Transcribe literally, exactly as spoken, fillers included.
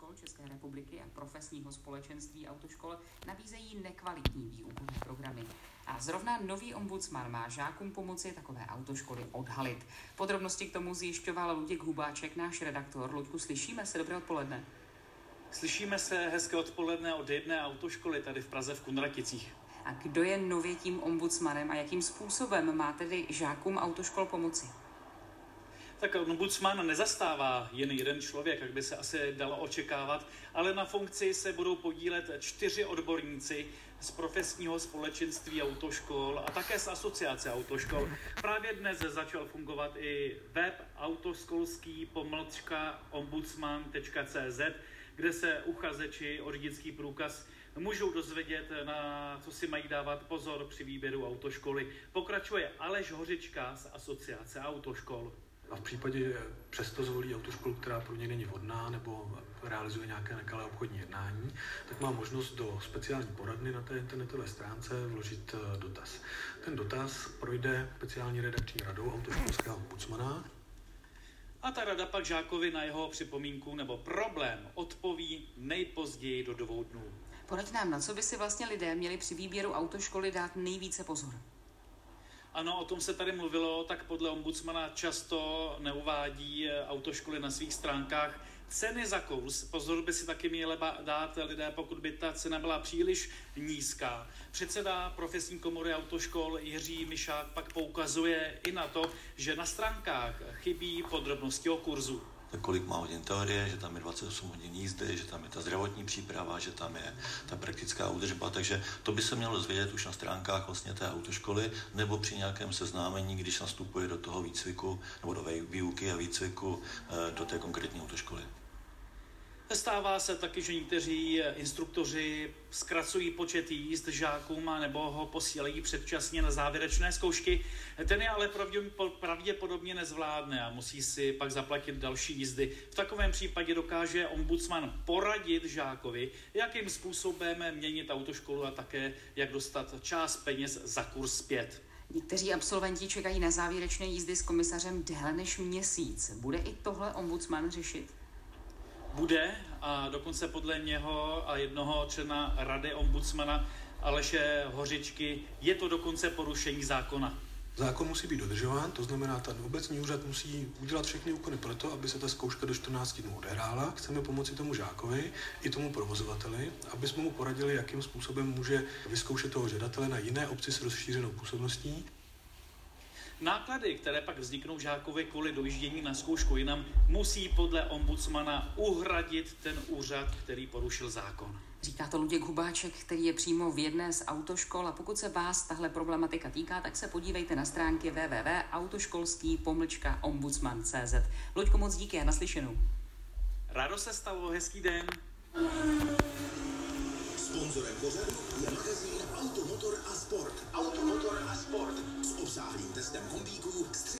autoškol České republiky a profesního společenství autoškol nabízejí nekvalitní výukové programy. A zrovna nový ombudsman má žákům pomoci takové autoškoly odhalit. Podrobnosti k tomu zjišťoval Luděk Hubáček, náš redaktor. Luďku, slyšíme se, dobré odpoledne. Slyšíme se, hezké odpoledne od jedné autoškoly tady v Praze v Kunraticích. A kdo je nově tím ombudsmanem a jakým způsobem má tedy žákům autoškol pomoci? Tak ombudsman nezastává jen jeden člověk, jak by se asi dalo očekávat, ale na funkci se budou podílet čtyři odborníci z profesního společenství autoškol a také z asociace autoškol. Právě dnes začal fungovat i web autoškolský pomlčka ombudsman tečka cé zet, kde se uchazeči o řidičský průkaz můžou dozvědět, na co si mají dávat pozor při výběru autoškoly. Pokračuje Aleš Hořička z asociace autoškol. A v případě, že přesto zvolí autoškolu, která pro ně není vhodná nebo realizuje nějaké nekalé obchodní jednání, tak má možnost do speciální poradny na té internetové stránce vložit dotaz. Ten dotaz projde speciální redakční radou autoškolského ombudsmana. A ta rada pak žákovi na jeho připomínku nebo problém odpoví nejpozději do dvou dnů. Poraď nám, na co by si vlastně lidé měli při výběru autoškoly dát nejvíce pozor? Ano, o tom se tady mluvilo, tak podle ombudsmana často neuvádí autoškoly na svých stránkách ceny za kurz. Pozor by si taky měli dát lidé, pokud by ta cena byla příliš nízká. Předseda profesní komory autoškol Jiří Mišák pak poukazuje i na to, že na stránkách chybí podrobnosti o kurzu. Kolik má hodin teorie, že tam je dvacet osm hodin jízdy, že tam je ta zdravotní příprava, že tam je ta praktická údržba, takže to by se mělo dozvědět už na stránkách vlastně té autoškoly nebo při nějakém seznámení, když nastupuje do toho výcviku nebo do výuky a výcviku do té konkrétní autoškoly. Stává se taky, že někteří instruktoři zkracují počet jízd žákům nebo ho posílají předčasně na závěrečné zkoušky. Ten je ale pravděpodobně nezvládne a musí si pak zaplatit další jízdy. V takovém případě dokáže ombudsman poradit žákovi, jakým způsobem měnit autoškolu a také jak dostat část peněz za kurz zpět. Někteří absolventi čekají na závěrečné jízdy s komisařem déle než měsíc. Bude i tohle ombudsman řešit? Bude a dokonce podle něho a jednoho člena rady ombudsmana Aleše Hořičky je to dokonce porušení zákona. Zákon musí být dodržován, to znamená, ten obecní úřad musí udělat všechny úkony pro to, aby se ta zkouška do čtrnácti dnů odehrála. Chceme pomoci tomu žákovi i tomu provozovateli, aby jsme mu poradili, jakým způsobem může vyzkoušet toho žadatele na jiné obci s rozšířenou působností. Náklady, které pak vzniknou žákovi kvůli dojíždění na zkoušku jinam, musí podle ombudsmana uhradit ten úřad, který porušil zákon. Říká to Luděk Hubáček, který je přímo v jedné z autoškol, a pokud se vás tahle problematika týká, tak se podívejte na stránky w w w tečka autoškolský pomlčka ombudsman tečka cé zet. Luďko, moc díky a naslyšenou. Rádo se stalo, hezký den. Sponzorem pořadu je magazín Automotor a Sport. Automotor a Sport s obsáhlým testem kombíků.